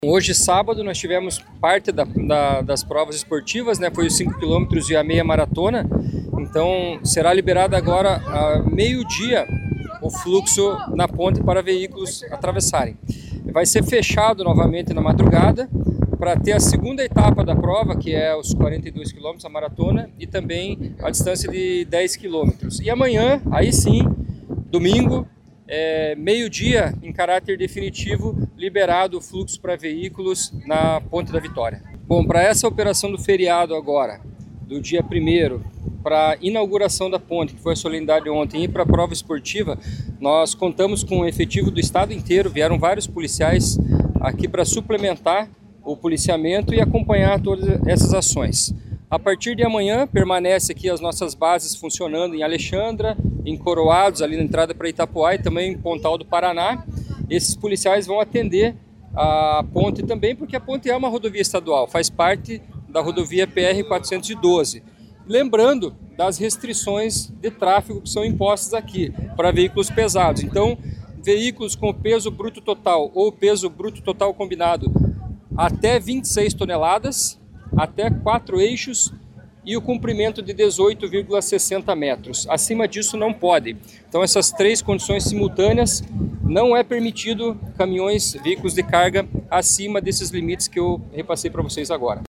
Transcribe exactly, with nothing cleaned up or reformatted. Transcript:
Hoje, sábado, nós tivemos parte da, da, das provas esportivas, né? Foi os cinco quilômetros e a meia maratona. Então, será liberado agora a meio-dia o fluxo na ponte para veículos atravessarem. Vai ser fechado novamente na madrugada para ter a segunda etapa da prova, que é os quarenta e dois quilômetros, a maratona, e também a distância de dez quilômetros. E amanhã, aí sim, domingo, É, meio-dia, em caráter definitivo, liberado o fluxo para veículos na Ponte da Vitória. Bom, para essa operação do feriado agora, do dia primeiro, para a inauguração da ponte, que foi a solenidade ontem, e para a prova esportiva, nós contamos com o efetivo do estado inteiro, vieram vários policiais aqui para suplementar o policiamento e acompanhar todas essas ações. A partir de amanhã, permanece aqui as nossas bases funcionando em Alexandra, em Coroados, ali na entrada para Itapoá e também em Pontal do Paraná. Esses policiais vão atender a ponte também, porque a ponte é uma rodovia estadual, faz parte da rodovia P R quatrocentos e doze. Lembrando das restrições de tráfego que são impostas aqui para veículos pesados. Então, veículos com peso bruto total ou peso bruto total combinado até vinte e seis toneladas, até quatro eixos e o comprimento de dezoito vírgula sessenta metros. Acima disso não pode. Então essas três condições simultâneas, não é permitido caminhões, veículos de carga acima desses limites que eu repassei para vocês agora.